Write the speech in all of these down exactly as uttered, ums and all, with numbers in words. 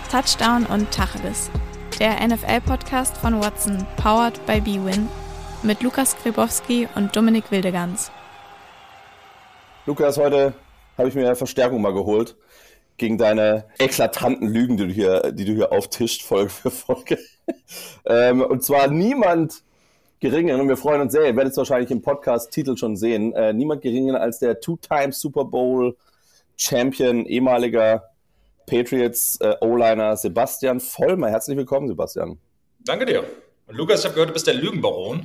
Touchdown und Tacheles, der N F L-Podcast von Watson, powered by bwin, mit Lukas Grebowski und Dominik Wildegans. Lukas, heute habe ich mir Verstärkung mal geholt gegen deine eklatanten Lügen, die du hier, die du hier auftischt, Folge für Folge. ähm, und zwar niemand geringer, und wir freuen uns sehr, ihr werdet es wahrscheinlich im Podcast-Titel schon sehen, äh, niemand geringer als der Two-Time Super Bowl-Champion, ehemaliger Patriots äh, O-Liner Sebastian Vollmer. Herzlich willkommen, Sebastian. Danke dir. Und Lukas, ich habe gehört, du bist der Lügenbaron.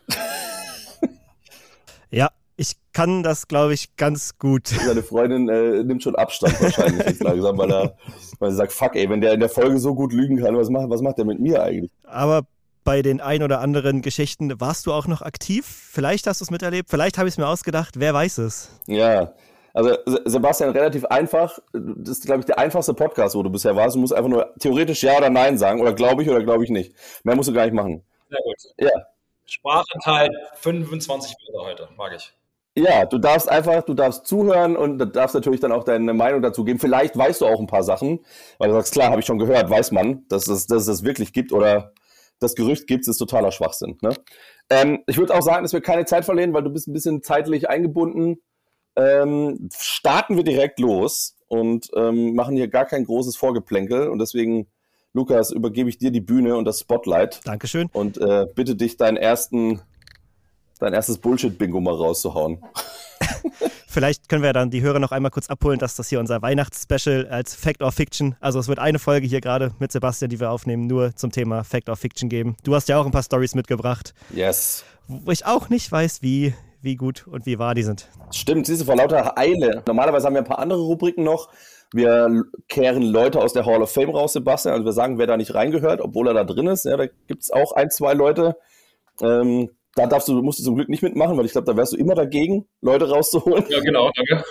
Ja, ich kann das, glaube ich, ganz gut. Seine Freundin äh, nimmt schon Abstand wahrscheinlich jetzt langsam, weil, er, weil sie sagt, fuck ey, wenn der in der Folge so gut lügen kann, was macht, was macht der mit mir eigentlich? Aber bei den ein oder anderen Geschichten warst du auch noch aktiv. Vielleicht hast du es miterlebt, vielleicht habe ich es mir ausgedacht, wer weiß es. Ja, also Sebastian, relativ einfach. Das ist, glaube ich, der einfachste Podcast, wo du bisher warst. Du musst einfach nur theoretisch Ja oder Nein sagen oder glaube ich oder glaube ich nicht. Mehr musst du gar nicht machen. Sehr gut. Ja. Sprachenteil fünfundzwanzig Wörter heute, mag ich. Ja, du darfst einfach, du darfst zuhören und du darfst natürlich dann auch deine Meinung dazu geben. Vielleicht weißt du auch ein paar Sachen, weil du sagst, klar, habe ich schon gehört, weiß man, dass es, dass es das wirklich gibt oder das Gerücht gibt, ist totaler Schwachsinn. Ne? Ähm, ich würde auch sagen, dass wir keine Zeit verlieren, weil du bist ein bisschen zeitlich eingebunden. Ähm, starten wir direkt los und ähm, machen hier gar kein großes Vorgeplänkel und deswegen, Lukas, übergebe ich dir die Bühne und das Spotlight. Dankeschön. Und äh, bitte dich, deinen ersten, dein erstes Bullshit-Bingo mal rauszuhauen. Vielleicht können wir dann die Hörer noch einmal kurz abholen, dass das hier unser Weihnachtsspecial als Fact or Fiction, also es wird eine Folge hier gerade mit Sebastian, die wir aufnehmen, nur zum Thema Fact or Fiction geben. Du hast ja auch ein paar Storys mitgebracht. Yes. Wo ich auch nicht weiß, wie, wie gut und wie wahr die sind. Stimmt, siehst du, vor lauter Eile. Normalerweise haben wir ein paar andere Rubriken noch. Wir kehren Leute aus der Hall of Fame raus, Sebastian. Also wir sagen, wer da nicht reingehört, obwohl er da drin ist. Ja, da gibt es auch ein, zwei Leute. Ähm, da darfst du, musst du zum Glück nicht mitmachen, weil ich glaube, da wärst du immer dagegen, Leute rauszuholen. Ja, genau, danke.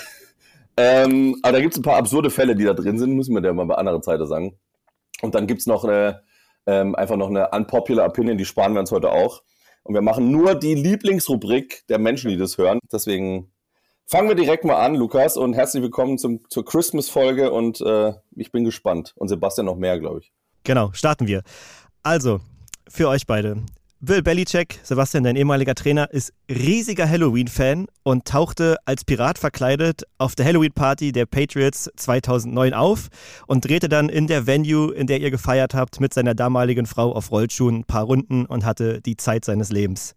ähm, aber da gibt es ein paar absurde Fälle, die da drin sind, müssen wir dir mal bei anderen Zeiten sagen. Und dann gibt es noch eine, ähm, einfach noch eine unpopular Opinion, die sparen wir uns heute auch. Und wir machen nur die Lieblingsrubrik der Menschen, die das hören. Deswegen fangen wir direkt mal an, Lukas, und herzlich willkommen zum, zur Christmas-Folge und äh, ich bin gespannt. Und Sebastian noch mehr, glaube ich. Genau, starten wir. Also, für euch beide. Bill Belichick, Sebastian, dein ehemaliger Trainer, ist riesiger Halloween-Fan und tauchte als Pirat verkleidet auf der Halloween-Party der Patriots zweitausendneun auf und drehte dann in der Venue, in der ihr gefeiert habt, mit seiner damaligen Frau auf Rollschuhen ein paar Runden und hatte die Zeit seines Lebens.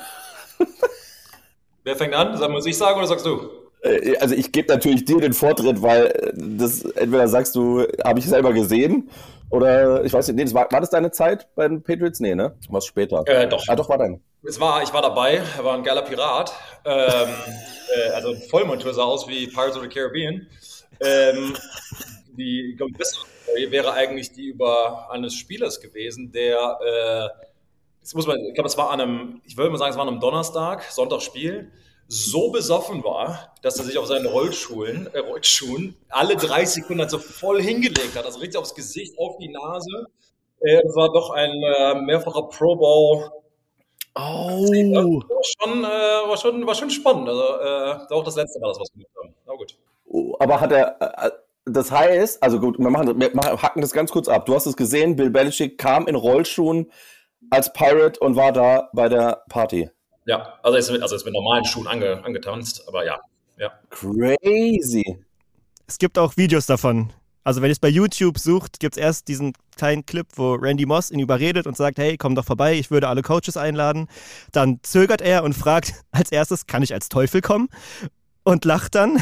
Wer fängt an? Sag mal, was ich sage oder sagst du? Also ich gebe natürlich dir den Vortritt, weil das entweder sagst du, habe ich selber gesehen oder ich weiß nicht, nee, das war, war das deine Zeit bei den Patriots? Nee, ne? Was später? Äh, doch. Ah, doch, war dein. Es war, ich war dabei, er war ein geiler Pirat. Ähm, äh, also Vollmontur sah aus wie Pirates of the Caribbean. Ähm, die, ich glaube, die beste Story wäre eigentlich die über eines Spielers gewesen, der, äh, das muss man, ich glaube, es war an einem, ich würde mal sagen, es war an einem Donnerstag, Sonntagsspiel, so besoffen war, dass er sich auf seinen Rollschuhen, äh, Rollschuhen alle dreißig Sekunden so voll hingelegt hat, also richtig aufs Gesicht, auf die Nase. Äh, das war doch ein äh, mehrfacher Pro Bowl. Oh. War schon, äh, war schon, war schon spannend. Also äh, das war auch das letzte Mal, das was wir gemacht haben. Aber gut. Oh, aber hat er, äh, das heißt, also gut, wir, machen, wir machen, hacken das ganz kurz ab. Du hast es gesehen, Bill Belichick kam in Rollschuhen als Pirate und war da bei der Party. Ja, also ist mit, also ist mit normalen Schuhen ange, angetanzt, aber ja. ja. Crazy. Es gibt auch Videos davon. Also wenn ihr es bei YouTube sucht, gibt es erst diesen kleinen Clip, wo Randy Moss ihn überredet und sagt, hey, komm doch vorbei, ich würde alle Coaches einladen. Dann zögert er und fragt als erstes, kann ich als Teufel kommen? Und lacht dann.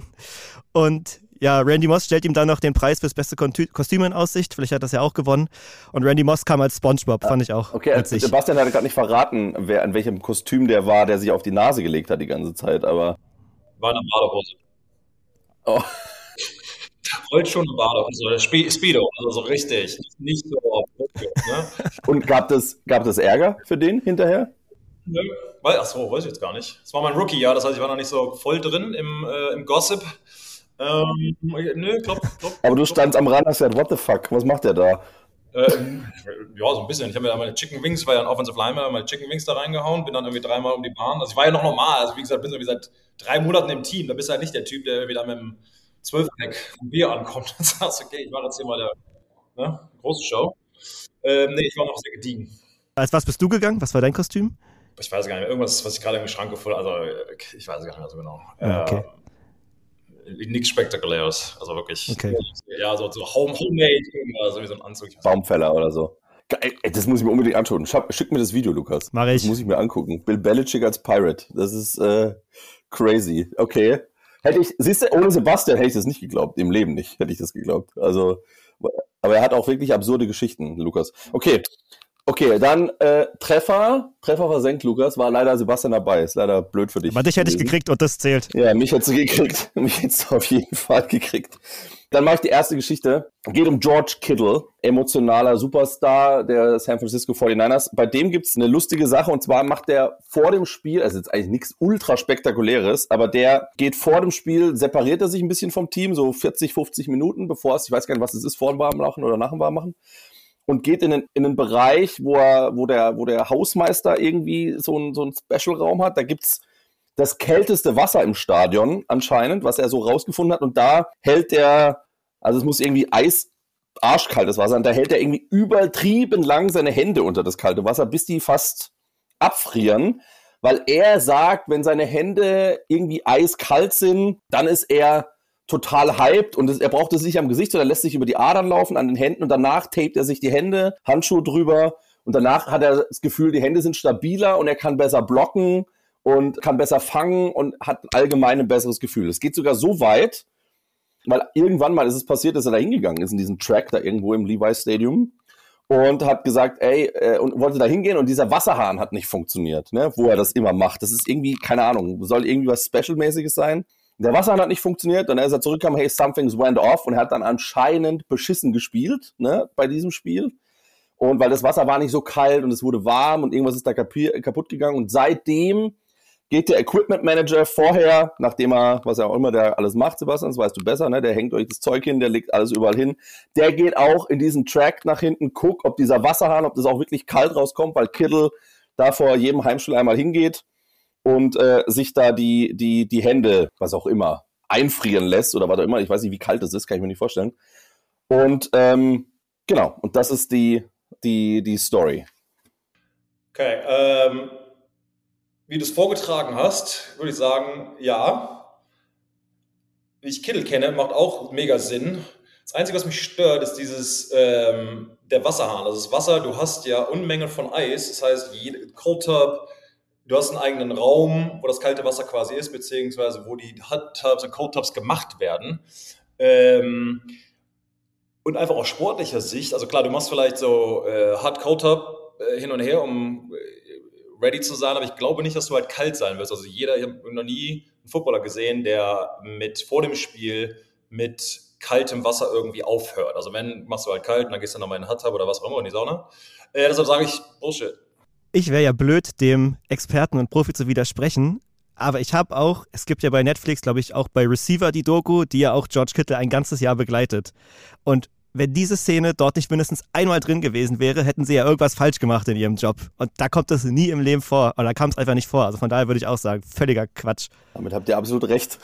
Und ja, Randy Moss stellt ihm dann noch den Preis fürs beste Kostüm in Aussicht. Vielleicht hat das ja auch gewonnen. Und Randy Moss kam als SpongeBob, fand ich auch okay, witzig. Sebastian hat gerade nicht verraten, wer, in welchem Kostüm der war, der sich auf die Nase gelegt hat die ganze Zeit, aber... War eine Badehose. Oh. Rollschuhen und Badehose, Spe- Speedo, also so richtig. Nicht so... Ne? Und gab es gab es Ärger für den hinterher? Nö. Achso, weiß ich jetzt gar nicht. Das war mein Rookie-Jahr, das heißt, ich war noch nicht so voll drin im, äh, im Gossip. Ähm, nö, glaub, glaub, Aber du standst am Rand und hast gesagt, what the fuck, was macht der da? Ähm, ja, so ein bisschen. Ich habe mir da meine Chicken Wings, war ja ein Offensive Lineman, meine Chicken Wings da reingehauen, bin dann irgendwie dreimal um die Bahn. Also ich war ja noch normal. Also wie gesagt, bin so wie seit drei Monaten im Team. Da bist du halt nicht der Typ, der wieder mit einem Zwölfpack vom Bier ankommt und sagst, okay, ich mache jetzt hier mal der Ne? Große Show. Ähm, nee, ich war noch sehr gediegen. Als was bist du gegangen? Was war dein Kostüm? Ich weiß gar nicht mehr. Irgendwas, was ich gerade im Schrank gefunden habe. Also, ich weiß gar nicht mehr so genau. Ah, okay. Äh, nichts Spektakuläres. Also wirklich. Okay. Ja, so, so home, homemade, so wie so ein Anzug. Baumfäller oder so. Ey, das muss ich mir unbedingt anschauen. Schick mir das Video, Lukas. Mach ich. Das muss ich mir angucken. Bill Belichick als Pirate. Das ist äh, crazy. Okay. Hätte ich, siehst du, ohne Sebastian hätte ich das nicht geglaubt. Im Leben nicht hätte ich das geglaubt. Also, aber er hat auch wirklich absurde Geschichten, Lukas. Okay. Okay, dann äh, Treffer. Treffer versenkt, Lukas. War leider Sebastian dabei. Ist leider blöd für dich. Aber dich hätte ich gekriegt und das zählt. Ja, mich hättest du gekriegt. Mich hättest du auf jeden Fall gekriegt. Dann mache ich die erste Geschichte. Geht um George Kittle, emotionaler Superstar der San Francisco forty-niners. Bei dem gibt's eine lustige Sache, und zwar macht der vor dem Spiel, also jetzt eigentlich nichts ultra spektakuläres, aber der geht vor dem Spiel, separiert er sich ein bisschen vom Team, so vierzig, fünfzig Minuten, bevor es, ich weiß gar nicht, was es ist, vor dem Warmmachen oder nach dem Warmmachen, und geht in den, in den Bereich, wo er, wo der, wo der Hausmeister irgendwie so einen, so einen Special-Raum hat. Da gibt's das kälteste Wasser im Stadion anscheinend, was er so rausgefunden hat, und da hält er, also es muss irgendwie Eis, arschkaltes Wasser, und da hält er irgendwie übertrieben lang seine Hände unter das kalte Wasser, bis die fast abfrieren, weil er sagt, wenn seine Hände irgendwie eiskalt sind, dann ist er total hyped, und das, er braucht es nicht am Gesicht, sondern lässt sich über die Adern laufen an den Händen, und danach tapet er sich die Hände, Handschuhe drüber, und danach hat er das Gefühl, die Hände sind stabiler und er kann besser blocken und kann besser fangen und hat allgemein ein besseres Gefühl. Es geht sogar so weit, weil irgendwann mal ist es passiert, dass er da hingegangen ist in diesen Track da irgendwo im Levi's Stadium und hat gesagt, ey, äh, und wollte da hingehen, und dieser Wasserhahn hat nicht funktioniert, ne, wo er das immer macht. Das ist irgendwie, keine Ahnung, soll irgendwie was Special-mäßiges sein. Der Wasserhahn hat nicht funktioniert, und als er zurückkam, hey, something's went off, und er hat dann anscheinend beschissen gespielt, ne, bei diesem Spiel. Und weil das Wasser war nicht so kalt und es wurde warm und irgendwas ist da kapi- kaputt gegangen, und seitdem geht der Equipment Manager vorher, nachdem er, was er auch immer der alles macht, Sebastian, das weißt du besser, ne, der hängt euch das Zeug hin, der legt alles überall hin, der geht auch in diesen Track nach hinten, guckt, ob dieser Wasserhahn, ob das auch wirklich kalt rauskommt, weil Kittle da vor jedem Heimspiel einmal hingeht und äh, sich da die, die, die Hände, was auch immer, einfrieren lässt oder was auch immer. Ich weiß nicht, wie kalt das ist, kann ich mir nicht vorstellen. Und ähm, genau, und das ist die, die, die Story. Okay, ähm, wie du es vorgetragen hast, würde ich sagen, ja. Wie ich Kittle kenne, macht auch mega Sinn. Das Einzige, was mich stört, ist dieses, ähm, der Wasserhahn. Also das Wasser, du hast ja Unmengen von Eis, das heißt, jede Cold Tub, du hast einen eigenen Raum, wo das kalte Wasser quasi ist, beziehungsweise wo die Hot Tubs und Cold Tubs gemacht werden. Ähm, und einfach aus sportlicher Sicht, also klar, du machst vielleicht so äh, Hot Cold Tub äh, hin und her, um äh, ready zu sein, aber ich glaube nicht, dass du halt kalt sein wirst. Also jeder, ich habe noch nie einen Footballer gesehen, der mit vor dem Spiel mit kaltem Wasser irgendwie aufhört. Also wenn, machst du halt kalt und dann gehst du nochmal in den Hot Tub oder was auch immer in die Sauna. Äh, deshalb sage ich Bullshit. Ich wäre ja blöd, dem Experten und Profi zu widersprechen, aber ich habe auch, es gibt ja bei Netflix, glaube ich, auch bei Receiver die Doku, die ja auch George Kittle ein ganzes Jahr begleitet. Und wenn diese Szene dort nicht mindestens einmal drin gewesen wäre, hätten sie ja irgendwas falsch gemacht in ihrem Job. Und da kommt das nie im Leben vor. Oder da kam es einfach nicht vor. Also von daher würde ich auch sagen, völliger Quatsch. Damit habt ihr absolut recht.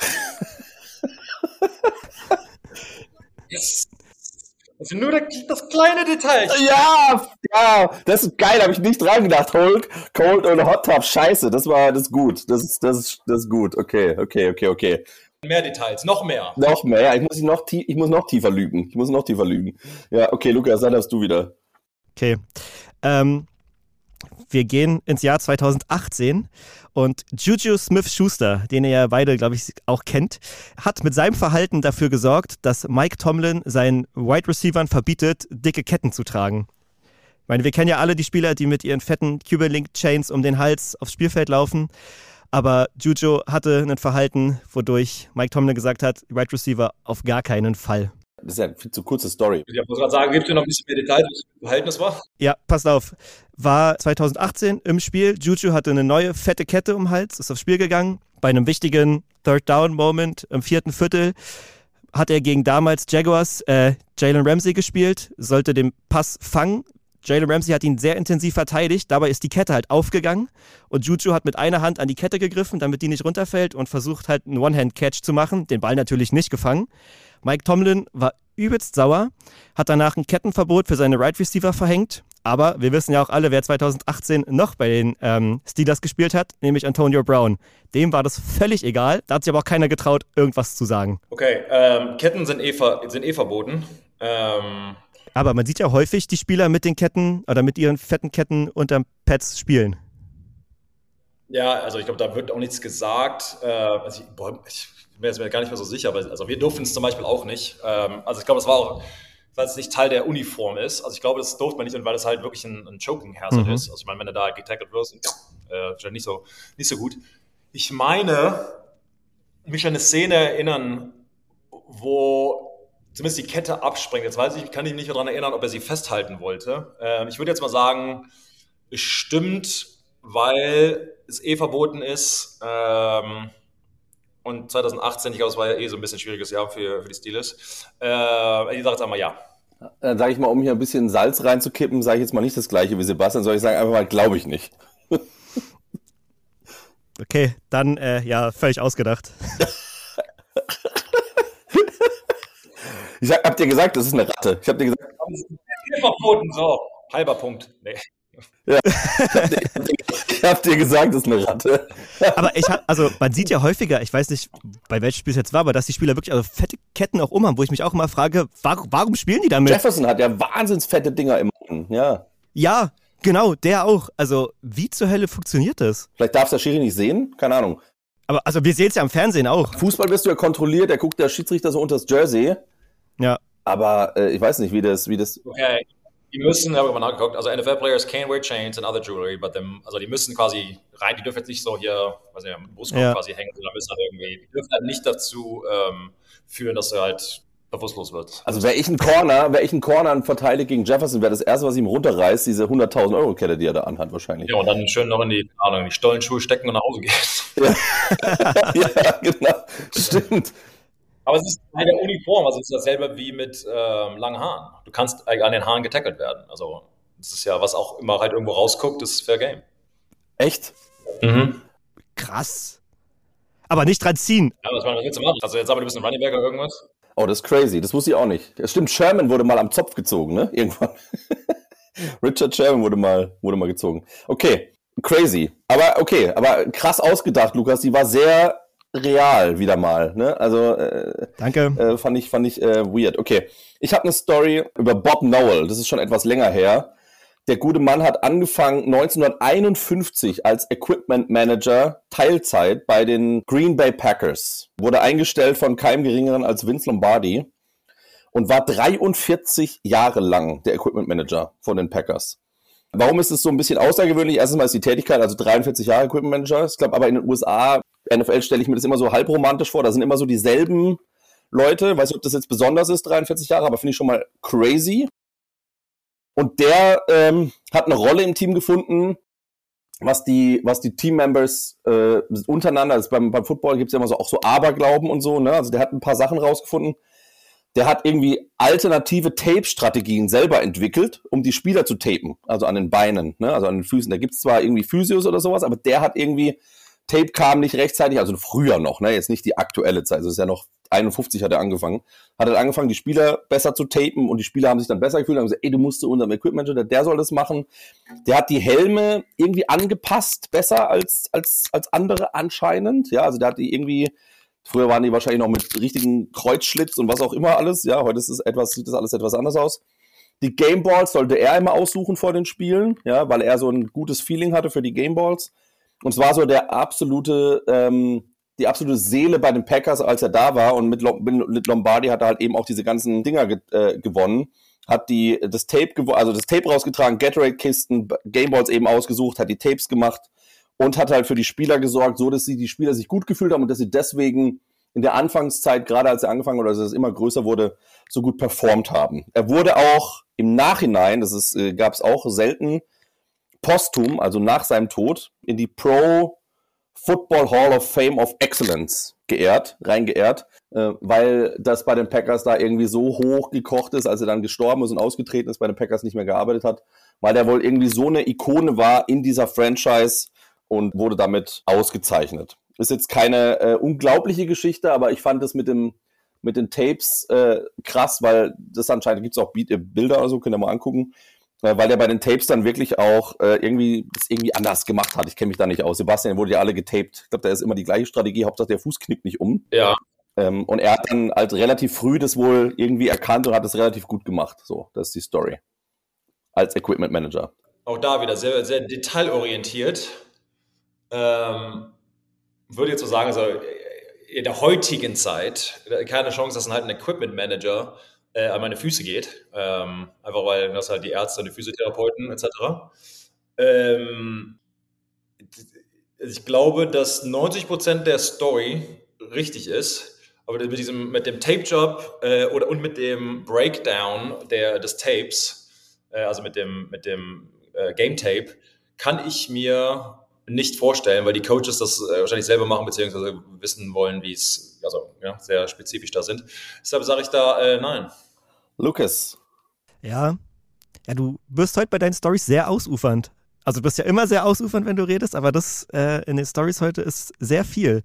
Yes. Also nur das kleine Detail. Ja, ja, das ist geil, habe ich nicht dran gedacht. Cold, Cold und Hot Tub, scheiße, das war das ist gut. Das ist, das ist, das ist gut. Okay, okay, okay, okay. Mehr Details, noch mehr. Noch mehr, ja, ich muss, noch, tie- ich muss noch tiefer lügen. Ich muss noch tiefer lügen. Ja, okay, Lukas, dann darfst du wieder. Okay. Ähm, wir gehen ins Jahr zweitausendachtzehn und Juju Smith-Schuster, den ihr ja beide, glaube ich, auch kennt, hat mit seinem Verhalten dafür gesorgt, dass Mike Tomlin seinen Wide Receivern verbietet, dicke Ketten zu tragen. Ich meine, wir kennen ja alle die Spieler, die mit ihren fetten Cuban Link Chains um den Hals aufs Spielfeld laufen. Aber Juju hatte ein Verhalten, wodurch Mike Tomlin gesagt hat, Wide Receiver auf gar keinen Fall. Das ist ja eine viel zu kurze Story. Ich muss gerade sagen, gibst du noch ein bisschen mehr Details, was das Verhältnis war? Ja, passt auf. War zweitausendachtzehn im Spiel. Juju hatte eine neue fette Kette um den Hals, ist aufs Spiel gegangen. Bei einem wichtigen Third-Down-Moment im vierten Viertel hat er gegen damals Jaguars äh, Jalen Ramsey gespielt, sollte den Pass fangen. Jalen Ramsey hat ihn sehr intensiv verteidigt, dabei ist die Kette halt aufgegangen und Juju hat mit einer Hand an die Kette gegriffen, damit die nicht runterfällt und versucht halt einen One-Hand-Catch zu machen, den Ball natürlich nicht gefangen. Mike Tomlin war übelst sauer, hat danach ein Kettenverbot für seine Right Receiver verhängt. Aber wir wissen ja auch alle, wer zwanzig achtzehn noch bei den ähm, Steelers gespielt hat, nämlich Antonio Brown. Dem war das völlig egal. Da hat sich aber auch keiner getraut, irgendwas zu sagen. Okay, ähm, Ketten sind eh, ver- sind eh verboten. Ähm, aber man sieht ja häufig die Spieler mit den Ketten oder mit ihren fetten Ketten unterm Pads spielen. Ja, also ich glaube, da wird auch nichts gesagt. Äh, also ich, boah, ich bin mir jetzt gar nicht mehr so sicher, aber also wir durften es zum Beispiel auch nicht. Ähm, also ich glaube, es war auch, weil es nicht Teil der Uniform ist. Also ich glaube, das durfte man nicht, weil es halt wirklich ein, ein Choking-Hazard mhm. ist. Also ich meine, wenn du da getackelt wirst, äh, nicht so, nicht so gut. Ich meine, mich an eine Szene erinnern, wo zumindest die Kette abspringt. Jetzt weiß ich, ich kann mich nicht mehr daran erinnern, ob er sie festhalten wollte. Ähm, ich würde jetzt mal sagen, es stimmt, weil es eh verboten ist. Ähm, und zwanzig achtzehn, ich glaube, es war ja eh so ein bisschen ein schwieriges Jahr für, für die Steelers. Äh, ich sage jetzt einmal ja. Dann sage ich mal, um hier ein bisschen Salz reinzukippen, sage ich jetzt mal nicht das Gleiche wie Sebastian, soll ich sagen, einfach mal, glaube ich nicht. Okay, dann, äh, ja, völlig ausgedacht. Ich hab, hab dir gesagt, das ist eine Ratte. Ich hab dir gesagt... Verboten, so, halber Punkt. Nee. Ja, ich hab, dir, ich hab dir gesagt, das ist eine Ratte. Aber ich hab, also man sieht ja häufiger, ich weiß nicht, bei welchem Spiel es jetzt war, aber dass die Spieler wirklich also fette Ketten auch umhaben, wo ich mich auch immer frage, warum, warum spielen die damit? Jefferson hat ja wahnsinns fette Dinger im Mann, ja. Ja, genau, der auch. Also wie zur Hölle funktioniert das? Vielleicht darf es der Schiri nicht sehen, keine Ahnung. Aber also wir sehen es ja am Fernsehen auch. Fußball wirst du ja kontrolliert, da guckt der Schiedsrichter so unter das Jersey. Ja. Aber äh, ich weiß nicht, wie das... Wie das okay. Die müssen, habe ich mal nachgeguckt, also N F L-Players can wear chains and other jewelry, but them, also die müssen quasi rein, die dürfen jetzt nicht so hier, weiß nicht, am Brustkorb ja. quasi hängen, sondern müssen halt irgendwie, die dürfen halt nicht dazu ähm, führen, dass er halt bewusstlos wird. Also wäre ich ein Corner, wäre ich ein Corner und verteidige gegen Jefferson, wäre das Erste, was ihm runterreißt, diese hunderttausend Euro Kette, die er da anhat wahrscheinlich. Ja, und dann schön noch in die, Ahnung, die Stollenschuhe stecken und nach Hause gehst. Ja, ja genau, stimmt. Aber es ist Teil der Uniform, also es ist dasselbe wie mit ähm, langen Haaren. Du kannst an den Haaren getackelt werden. Also das ist ja, was auch immer halt irgendwo rausguckt, ist Fair Game. Echt? Mhm. Krass. Aber nicht dran ziehen. Ja, was willst du machen? Also jetzt aber du bist ein Running Back oder irgendwas? Oh, das ist crazy. Das wusste ich auch nicht. Das stimmt, Sherman wurde mal am Zopf gezogen, ne? Irgendwann. Richard Sherman wurde mal, wurde mal gezogen. Okay, crazy. Aber okay, aber krass ausgedacht, Lukas. Die war sehr... real wieder mal, ne? Also äh, danke. Äh, fand ich fand ich äh, weird. Okay, ich habe eine Story über Bob Nowell. Das ist schon etwas länger her. Der gute Mann hat angefangen neunzehnhunderteinundfünfzig als Equipment Manager Teilzeit bei den Green Bay Packers. Wurde eingestellt von keinem geringeren als Vince Lombardi und war dreiundvierzig Jahre lang der Equipment Manager von den Packers. Warum ist es so ein bisschen außergewöhnlich? Erstens mal ist die Tätigkeit, also dreiundvierzig Jahre Equipment Manager. Ich glaube aber in den U S A, N F L stelle ich mir das immer so halbromantisch vor. Da sind immer so dieselben Leute. Weiß nicht, ob das jetzt besonders ist, dreiundvierzig Jahre, aber finde ich schon mal crazy. Und der ähm, hat eine Rolle im Team gefunden, was die, was die Teammembers äh, untereinander, also beim, beim Football gibt es ja immer so auch so Aberglauben und so, ne? Also der hat ein paar Sachen rausgefunden. Der hat irgendwie alternative Tape-Strategien selber entwickelt, um die Spieler zu tapen, also an den Beinen, ne? Also an den Füßen. Da gibt es zwar irgendwie Physios oder sowas, aber der hat irgendwie, Tape kam nicht rechtzeitig, also früher noch, ne? Jetzt nicht die aktuelle Zeit, also ist ja noch einundfünfzig hat er angefangen, hat er angefangen, die Spieler besser zu tapen und die Spieler haben sich dann besser gefühlt und haben gesagt, ey, du musst zu unserem Equipment-Manager, der soll das machen. Der hat die Helme irgendwie angepasst, besser als, als, als andere anscheinend, ja, also der hat die irgendwie, früher waren die wahrscheinlich noch mit richtigen Kreuzschlitz und was auch immer alles. Ja, heute ist es etwas, sieht das alles etwas anders aus. Die Gameballs sollte er immer aussuchen vor den Spielen, ja, weil er so ein gutes Feeling hatte für die Gameballs. Und es war so der absolute, ähm, die absolute Seele bei den Packers, als er da war. Und mit, mit Lombardi hat er halt eben auch diese ganzen Dinger ge- äh, gewonnen. Hat die das Tape gewo- also das Tape rausgetragen, Gatorade-Kisten, Gameballs eben ausgesucht, hat die Tapes gemacht. Und hat halt für die Spieler gesorgt, so dass sie die Spieler sich gut gefühlt haben und dass sie deswegen in der Anfangszeit, gerade als er angefangen oder als es immer größer wurde, so gut performt haben. Er wurde auch im Nachhinein, das ist, äh, gab es auch selten, posthum, also nach seinem Tod, in die Pro Football Hall of Fame of Excellence geehrt, reingeehrt, äh, weil das bei den Packers da irgendwie so hoch gekocht ist, als er dann gestorben ist und ausgetreten ist, bei den Packers nicht mehr gearbeitet hat, weil der wohl irgendwie so eine Ikone war in dieser Franchise, und wurde damit ausgezeichnet. Ist jetzt keine äh, unglaubliche Geschichte, aber ich fand es mit dem mit den Tapes äh, krass, weil das anscheinend gibt es auch Bilder oder so, könnt ihr mal angucken, äh, weil der bei den Tapes dann wirklich auch äh, irgendwie das irgendwie anders gemacht hat. Ich kenne mich da nicht aus. Sebastian wurde ja alle getaped. Ich glaube, da ist immer die gleiche Strategie, Hauptsache der Fuß knickt nicht um. Ja. Ähm, und er hat dann halt relativ früh das wohl irgendwie erkannt und hat es relativ gut gemacht. So, das ist die Story. Als Equipment Manager. Auch da wieder sehr, sehr detailorientiert. Ähm, würde jetzt so sagen, also in der heutigen Zeit keine Chance, dass dann halt ein Equipment Manager äh, an meine Füße geht. Ähm, einfach weil das halt die Ärzte und die Physiotherapeuten et cetera. Ähm, ich glaube, dass neunzig Prozent der Story richtig ist, aber mit diesem, mit dem Tape-Job äh, oder und mit dem Breakdown der, des Tapes, äh, also mit dem, mit dem äh, Game-Tape, kann ich mir nicht vorstellen, weil die Coaches das äh, wahrscheinlich selber machen, beziehungsweise wissen wollen, wie es, also ja, sehr spezifisch da sind. Deshalb sage ich da äh, nein. Lukas. Ja. Ja, du bist heute bei deinen Storys sehr ausufernd. Also du bist ja immer sehr ausufernd, wenn du redest, aber das äh, in den Storys heute ist sehr viel.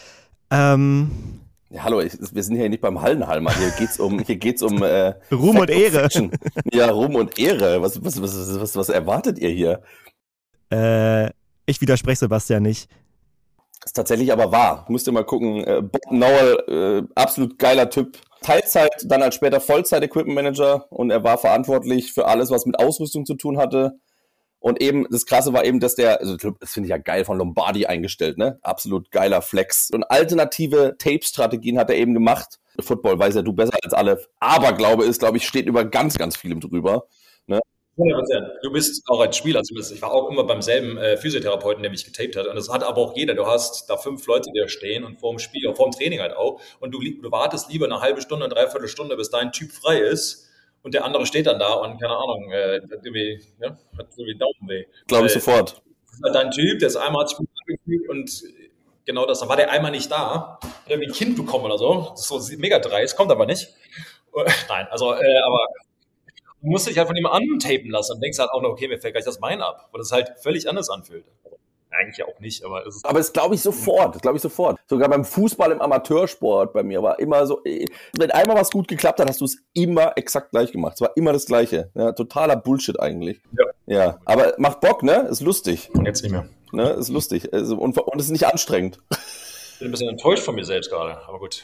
Ähm... Ja, hallo, ich, wir sind hier nicht beim Hallenhalmer. Hier geht's um, hier geht's um äh, Ruhm und Ehre. Ja, Ruhm und Ehre. Was, was, was, was, was erwartet ihr hier? Äh, ich widerspreche Sebastian nicht. Das ist tatsächlich aber wahr. Musst ihr mal gucken. Äh, Bob Nowell, äh, absolut geiler Typ. Teilzeit, dann als später Vollzeit-Equipment-Manager und er war verantwortlich für alles, was mit Ausrüstung zu tun hatte. Und eben, das Krasse war eben, dass der, also das finde ich ja geil, von Lombardi eingestellt, ne? Absolut geiler Flex. Und alternative Tape-Strategien hat er eben gemacht. Football weiß ja du besser als alle. Aberglaube ist, glaube ich, steht über ganz, ganz vielem drüber. Ne? hundert Prozent. Du bist auch als Spieler, zumindest. Ich war auch immer beim selben äh, Physiotherapeuten, der mich getaped hat. Und das hat aber auch jeder. Du hast da fünf Leute, die da stehen und vor dem Spiel, auch vor dem Training halt auch. Und du, du wartest lieber eine halbe Stunde, eine Dreiviertelstunde, bis dein Typ frei ist. Und der andere steht dann da und, keine Ahnung, äh, hat irgendwie, ja, hat irgendwie Daumenweh. Glaube ich äh, sofort. Das ist halt dein Typ, der ist einmal hat sich gut angefühlt und genau das, dann war der einmal nicht da, hat irgendwie ein Kind bekommen oder so. Das ist so mega dreist, kommt aber nicht. Nein, also, äh, aber du musst dich halt von jemand anderem tapen lassen und denkst halt auch noch, okay, mir fällt gleich das Bein ab, weil das halt völlig anders anfühlt. Eigentlich ja auch nicht, aber es ist. Aber das glaube ich sofort, das glaube ich sofort. Sogar beim Fußball im Amateursport bei mir war immer so, wenn einmal was gut geklappt hat, hast du es immer exakt gleich gemacht. Es war immer das Gleiche. Ja, totaler Bullshit eigentlich. Ja. Ja, aber macht Bock, ne? Ist lustig. Und jetzt nicht mehr. Ne? Ist lustig. Also, und, und ist nicht anstrengend. Ich bin ein bisschen enttäuscht von mir selbst gerade, aber gut.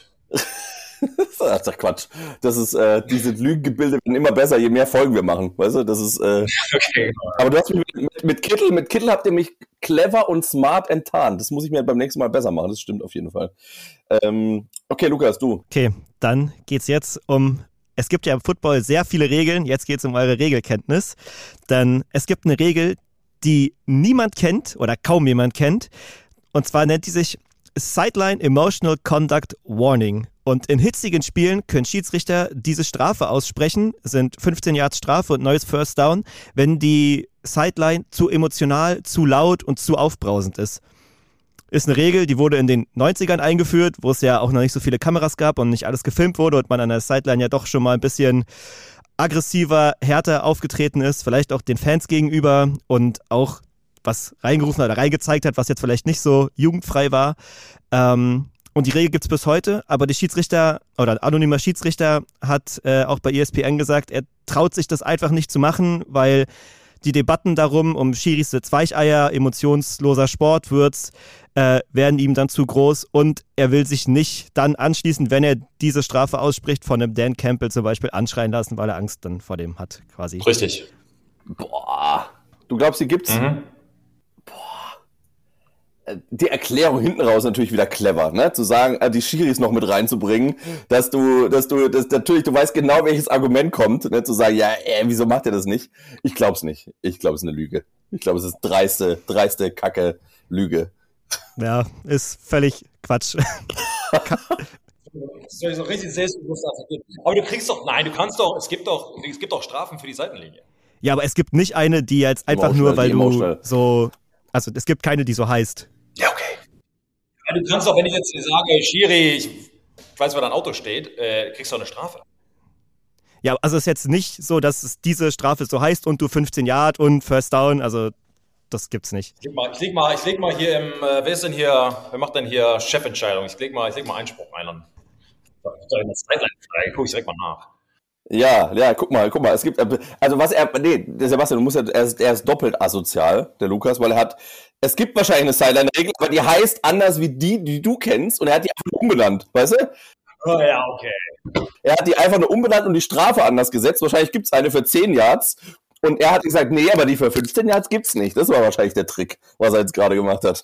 Das ist Quatsch. Das ist, äh, diese Lügengebilde werden immer besser, je mehr Folgen wir machen. Weißt du, das ist, äh, okay. Aber du hast mich mit, mit, mit Kittel, mit Kittel habt ihr mich clever und smart enttarnt. Das muss ich mir beim nächsten Mal besser machen. Das stimmt auf jeden Fall. Ähm, okay, Lukas, du. Okay, dann geht's jetzt um, es gibt ja im Football sehr viele Regeln. Jetzt geht's um eure Regelkenntnis. Denn es gibt eine Regel, die niemand kennt oder kaum jemand kennt. Und zwar nennt die sich Sideline Emotional Conduct Warning. Und in hitzigen Spielen können Schiedsrichter diese Strafe aussprechen, sind fünfzehn Yards Strafe und neues First Down, wenn die Sideline zu emotional, zu laut und zu aufbrausend ist. Ist eine Regel, die wurde in den neunzigern eingeführt, wo es ja auch noch nicht so viele Kameras gab und nicht alles gefilmt wurde und man an der Sideline ja doch schon mal ein bisschen aggressiver, härter aufgetreten ist, vielleicht auch den Fans gegenüber und auch was reingerufen oder reingezeigt hat, was jetzt vielleicht nicht so jugendfrei war. Ähm, und die Regel gibt es bis heute, aber der Schiedsrichter oder ein anonymer Schiedsrichter hat äh, auch bei E S P N gesagt, er traut sich das einfach nicht zu machen, weil die Debatten darum, um Schiris sind Weicheier, emotionsloser Sport wird's, äh, werden ihm dann zu groß und er will sich nicht dann anschließend, wenn er diese Strafe ausspricht, von einem Dan Campbell zum Beispiel anschreien lassen, weil er Angst dann vor dem hat, quasi. Richtig. Boah. Du glaubst, die gibt's? Mhm. Die Erklärung hinten raus natürlich wieder clever, ne? Zu sagen, die Schiris noch mit reinzubringen, dass du, dass du, dass natürlich, du weißt genau, welches Argument kommt, ne? Zu sagen, ja, ey, wieso macht er das nicht? Ich glaub's nicht. Ich glaube, es ist eine Lüge. Ich glaube, es ist dreiste, dreiste, kacke Lüge. Ja, ist völlig Quatsch. Das soll ich so richtig selbstbewusst akzeptieren. Aber du kriegst doch, nein, du kannst doch, es gibt doch, es gibt doch Strafen für die Seitenlinie. Ja, aber es gibt nicht eine, die jetzt einfach Emotional, nur, weil du emotional. so, also es gibt keine, die so heißt. Ja, okay. Ja, du kannst doch, wenn ich jetzt sage, Schiri, ich weiß, wo dein Auto steht, äh, kriegst du auch eine Strafe. Ja, also es ist jetzt nicht so, dass es diese Strafe so heißt und du fünfzehn Yard und First Down, also das gibt's nicht. Ich leg mal, ich leg mal, ich leg mal hier im, äh, wer ist denn hier, wer macht denn hier Chefentscheidung? Ich leg mal, ich leg mal Einspruch ein. Guck ich direkt mal nach. Ja, ja, guck mal, guck mal, es gibt, also was er, nee, der Sebastian, du musst ja, er ist, er ist doppelt asozial, der Lukas, weil er hat, es gibt wahrscheinlich eine Sideline-Regel, aber die heißt anders wie die, die du kennst, und er hat die einfach nur umbenannt, weißt du? Oh ja, okay. Er hat die einfach nur umbenannt und die Strafe anders gesetzt, wahrscheinlich gibt's eine für zehn Yards, und er hat gesagt, nee, aber die für fünfzehn Yards gibt's nicht, das war wahrscheinlich der Trick, was er jetzt gerade gemacht hat.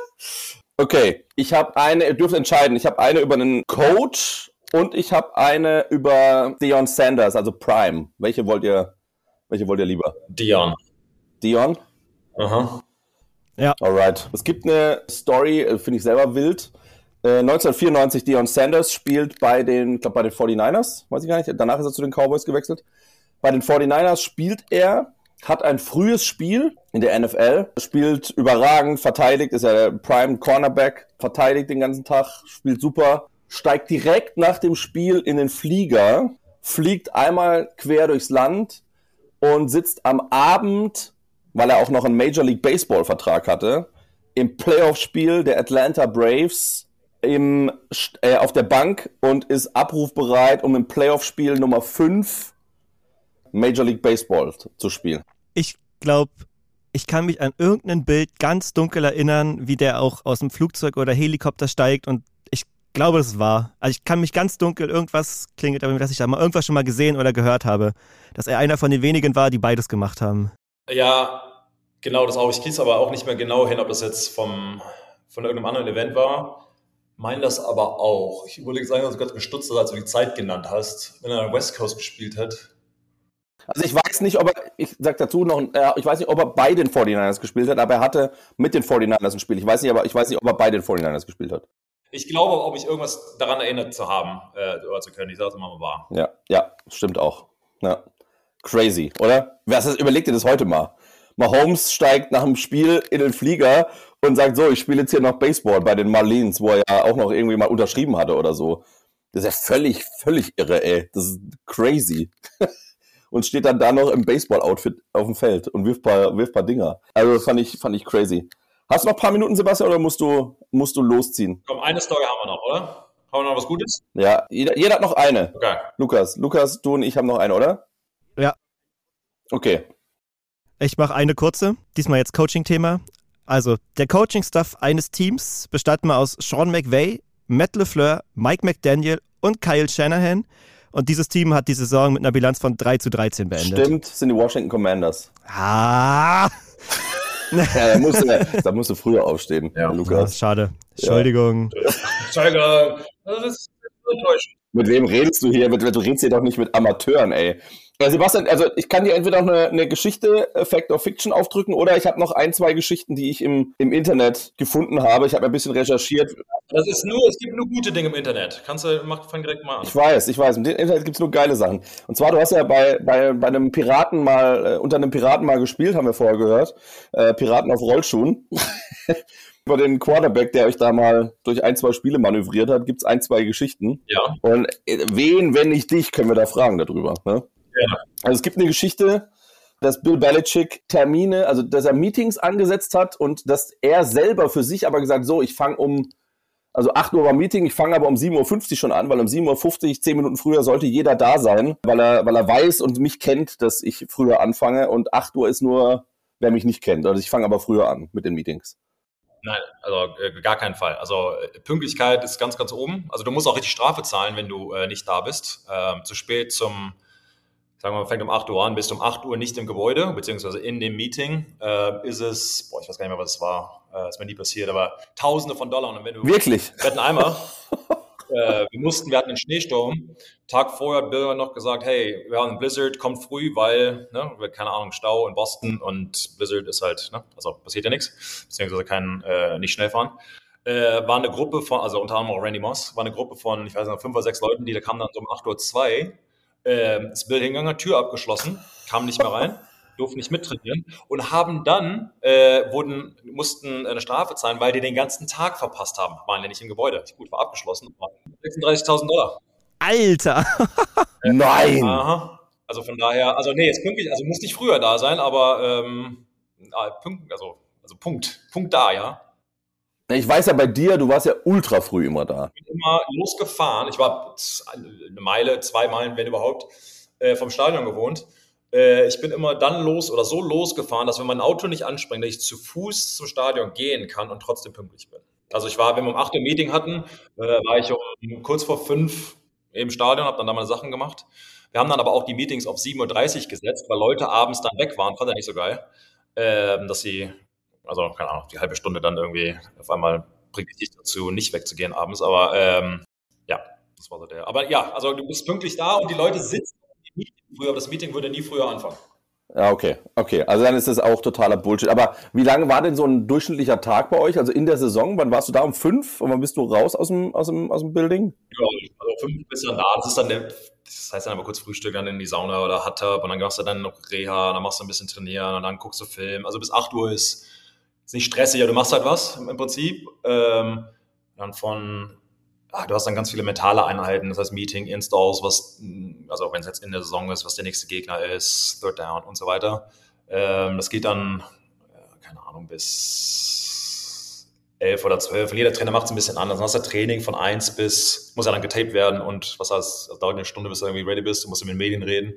Okay, ich habe eine, ihr dürft entscheiden, ich habe eine über einen Coach, und ich habe eine über Deion Sanders, also Prime. Welche wollt ihr, welche wollt ihr lieber? Deion. Deion? Aha. Ja. Alright. Es gibt eine Story, finde ich selber wild. Äh, neunzehnhundertvierundneunzig, Deion Sanders spielt bei den, ich glaube bei den forty-niners, weiß ich gar nicht, danach ist er zu den Cowboys gewechselt. Bei den forty-niners spielt er, hat ein frühes Spiel in der N F L, spielt überragend, verteidigt, ist ja der Prime Cornerback, verteidigt den ganzen Tag, spielt super. Steigt direkt nach dem Spiel in den Flieger, fliegt einmal quer durchs Land und sitzt am Abend, weil er auch noch einen Major League Baseball Vertrag hatte, im Playoff-Spiel der Atlanta Braves im, äh, auf der Bank und ist abrufbereit, um im Playoff-Spiel Nummer fünf Major League Baseball zu spielen. Ich glaube, ich kann mich an irgendein Bild ganz dunkel erinnern, wie der auch aus dem Flugzeug oder Helikopter steigt, und ich glaube, das war. Also ich kann mich ganz dunkel, irgendwas klingelt, aber dass ich da mal irgendwas schon mal gesehen oder gehört habe, dass er einer von den wenigen war, die beides gemacht haben. Ja, genau das auch. Ich kriege es aber auch nicht mehr genau hin, ob das jetzt vom, von irgendeinem anderen Event war. Meine das aber auch. Ich überlege jetzt eigentlich, dass du gerade gestutzt hast, als du die Zeit genannt hast, wenn er an West Coast gespielt hat. Also ich weiß nicht, ob er, ich sag dazu noch, äh, ich weiß nicht, ob er bei den forty-niners gespielt hat, aber er hatte mit den forty-niners ein Spiel. Ich weiß nicht, aber ich weiß nicht, ob er bei den forty-niners gespielt hat. Ich glaube, ob ich irgendwas daran erinnert zu haben, äh, oder zu können. Ich sage es immer mal wahr. Ja, ja, stimmt auch. Ja. Crazy, oder? Was ist, überleg dir das heute mal. Mahomes steigt nach dem Spiel in den Flieger und sagt so, ich spiele jetzt hier noch Baseball bei den Marlins, wo er ja auch noch irgendwie mal unterschrieben hatte oder so. Das ist ja völlig, völlig irre, ey. Das ist crazy. Und steht dann da noch im Baseball-Outfit auf dem Feld und wirft paar, wirft paar Dinger. Also fand ich, fand ich crazy. Hast du noch ein paar Minuten, Sebastian, oder musst du, musst du losziehen? Komm, eine Story haben wir noch, oder? Haben wir noch was Gutes? Ja, jeder, jeder hat noch eine. Okay. Lukas, Lukas, du und ich haben noch eine, oder? Ja. Okay. Ich mache eine kurze, diesmal jetzt Coaching-Thema. Also, der Coaching-Staff eines Teams bestand mal aus Sean McVay, Matt LaFleur, Mike McDaniel und Kyle Shanahan. Und dieses Team hat die Saison mit einer Bilanz von drei zu dreizehn beendet. Stimmt, sind die Washington Commanders. Ah! Ja, da musst du, da musst du früher aufstehen, Ja. Lukas. Schade. Entschuldigung. Entschuldigung. Das ist enttäuschend. Mit wem redest du hier? Mit, du redest hier doch nicht mit Amateuren, ey. Ja, Sebastian, also ich kann dir entweder noch eine, eine Geschichte, äh, Fact or Fiction aufdrücken, oder ich habe noch ein, zwei Geschichten, die ich im, im Internet gefunden habe. Ich habe ein bisschen recherchiert. Das ist nur, es gibt nur gute Dinge im Internet. Kannst du, mach, fang direkt mal an. Ich weiß, ich weiß, im Internet gibt's nur geile Sachen. Und zwar, du hast ja bei, bei, bei einem Piraten mal, äh, unter einem Piraten mal gespielt, haben wir vorher gehört. Äh, Piraten auf Rollschuhen. Über den Quarterback, der euch da mal durch ein, zwei Spiele manövriert hat, gibt's ein, zwei Geschichten. Ja. Und äh, wen, wenn nicht dich, können wir da fragen darüber. Ne? Ja. Also es gibt eine Geschichte, dass Bill Belichick Termine, also dass er Meetings angesetzt hat und dass er selber für sich aber gesagt, so, ich fange um, also acht Uhr war Meeting, ich fange aber um sieben Uhr fünfzig schon an, weil um sieben Uhr fünfzig, zehn Minuten früher sollte jeder da sein, weil er, weil er weiß und mich kennt, dass ich früher anfange, und acht Uhr ist nur, wer mich nicht kennt. Also ich fange aber früher an mit den Meetings. Nein, also äh, gar keinen Fall. Also äh, Pünktlichkeit ist ganz, ganz oben. Also du musst auch richtig Strafe zahlen, wenn du äh, nicht da bist. Ähm, zu spät zum, sagen wir mal, fängt um acht Uhr an, bist um acht Uhr nicht im Gebäude, beziehungsweise in dem Meeting, äh, ist es, boah, ich weiß gar nicht mehr, was es war, äh, ist mir nie passiert, aber Tausende von Dollar. Und wenn du, Wirklich? wir hatten einmal, äh, wir mussten, wir hatten einen Schneesturm. Tag vorher hat Bill noch gesagt, hey, wir haben einen Blizzard, kommt früh, weil, ne, keine Ahnung, Stau in Boston, und Blizzard ist halt, ne, also passiert ja nichts, beziehungsweise kein, äh, nicht schnell fahren. Äh, war eine Gruppe von, also unter anderem auch Randy Moss, war eine Gruppe von, ich weiß nicht, fünf oder sechs Leuten, die da kamen dann so um acht Uhr zwei, äh, ist Bill hingegangen, Tür abgeschlossen, kam nicht mehr rein, durften nicht mittrainieren und haben dann, äh, wurden, mussten eine Strafe zahlen, weil die den ganzen Tag verpasst haben, waren ja nicht im Gebäude. Gut, war abgeschlossen, sechsunddreißigtausend Dollar. Alter! Nein! Aha. Also von daher, also nee, jetzt pünktlich, also muss nicht früher da sein, aber ähm, ah, Punkt, also, also Punkt, Punkt da, ja. Ich weiß ja bei dir, du warst ja ultra früh immer da. Ich bin immer losgefahren. Ich war eine Meile, zwei Meilen, wenn überhaupt, äh, vom Stadion gewohnt. Äh, ich bin immer dann los oder so losgefahren, dass wenn mein Auto nicht anspringt, dass ich zu Fuß zum Stadion gehen kann und trotzdem pünktlich bin. Also ich war, wenn wir um acht Uhr ein Meeting hatten, äh, war ich um kurz vor fünf im Stadion, habe dann da meine Sachen gemacht. Wir haben dann aber auch die Meetings auf sieben Uhr dreißig gesetzt, weil Leute abends dann weg waren. Fand ja nicht so geil, ähm, dass sie, also keine Ahnung, die halbe Stunde dann irgendwie auf einmal bringt dich dazu, nicht wegzugehen abends. Aber ähm, ja, das war so der. Aber ja, also du bist pünktlich da und die Leute sitzen im Meeting früher, aber das Meeting würde nie früher anfangen. Ja, okay, okay. Also dann ist das auch totaler Bullshit. Aber wie lange war denn so ein durchschnittlicher Tag bei euch? Also in der Saison, wann warst du da? Um fünf? Und wann bist du raus aus dem, aus dem, aus dem Building? Ja, also fünf bist du dann da. Das ist dann der, das heißt dann aber kurz Frühstück, dann in die Sauna oder Hot Tub und dann machst du dann noch Reha, dann machst du ein bisschen trainieren und dann guckst du Film. Also bis acht Uhr ist, ist nicht stressig, aber du machst halt was im Prinzip. Ähm, dann von, ah, du hast dann ganz viele mentale Einheiten, das heißt Meeting, Installs, was, also wenn es jetzt in der Saison ist, was der nächste Gegner ist, Third Down und so weiter. Ähm, das geht dann, äh, keine Ahnung, bis elf oder zwölf. Und jeder Trainer macht es ein bisschen anders. Dann hast du Training von eins bis, muss ja dann getaped werden und was heißt, das dauert eine Stunde, bis du irgendwie ready bist, du musst mit den Medien reden.